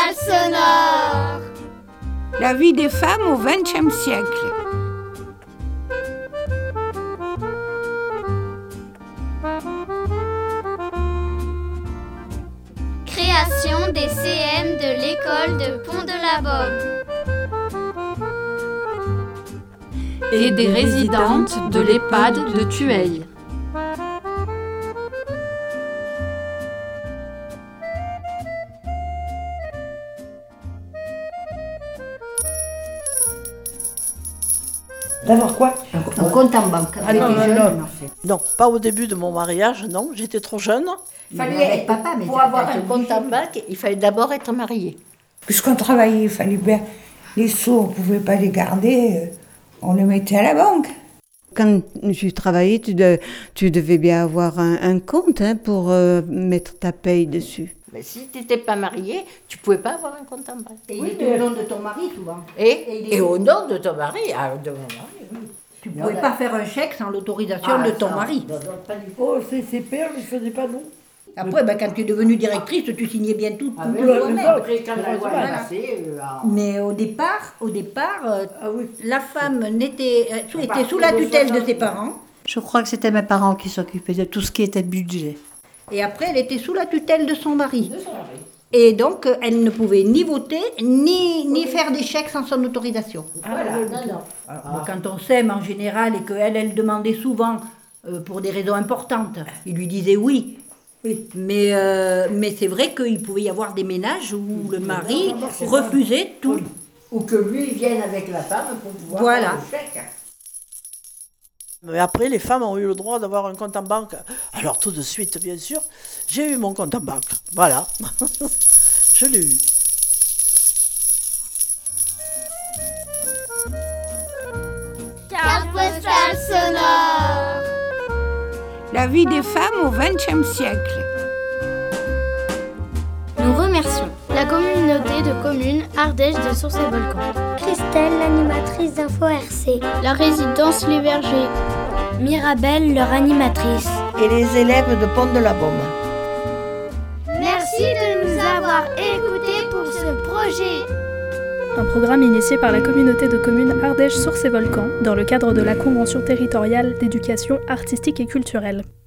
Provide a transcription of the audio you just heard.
postale sonore. La vie des femmes au XXe siècle. Création des CM de l'école de Pont-de-la-Baume et des résidentes de l'EHPAD de Thueil. D'avoir quoi? Un compte en banque. Non, pas au début de mon mariage, non, j'étais trop jeune. Il fallait être papa, mais pour avoir un compte en banque, il fallait d'abord être marié. Puisqu'on travaillait, il fallait bien. Les sous, on ne pouvait pas les garder, on les mettait à la banque. Quand tu travaillais, tu devais bien avoir un compte pour mettre ta paye dessus. Mais si tu n'étais pas marié, tu ne pouvais pas avoir un compte en banque. Et il était au nom de ton mari, souvent. Et au nom de ton mari, de mon mari, oui. Tu ne pouvais pas faire un chèque sans l'autorisation de ton mari. Oh, c'est père, je ne faisais pas non. Après, quand tu es devenue directrice, tu signais bien tout. Après, quand la loi est passée... Mais au départ, la femme était sous la tutelle de ses parents. Je crois que c'était mes parents qui s'occupaient de tout ce qui était budget. Et après, elle était sous la tutelle de son mari. Et donc, elle ne pouvait ni voter, ni faire des chèques sans son autorisation. Voilà, non. Alors, quand on s'aime en général et qu'elle demandait souvent pour des raisons importantes, il lui disait oui. Mais c'est vrai qu'il pouvait y avoir des ménages où le mari refusait tout. Ou que lui vienne avec la femme pour pouvoir faire le chèque. Mais après, les femmes ont eu le droit d'avoir un compte en banque. Alors tout de suite, bien sûr, j'ai eu mon compte en banque. Voilà, je l'ai eu. Carte postale sonore. La vie des femmes au XXe siècle. Nous remercions la communauté de communes Ardèche de Sources et Volcans, Christelle, l'animatrice d'Info RC, la résidence Les Vergers, Mirabelle, leur animatrice, et les élèves de Pont-de-la-Baume. Merci de nous avoir écoutés pour ce projet. Un programme initié par la communauté de communes Ardèche Sources et Volcans dans le cadre de la Convention territoriale d'éducation artistique et culturelle.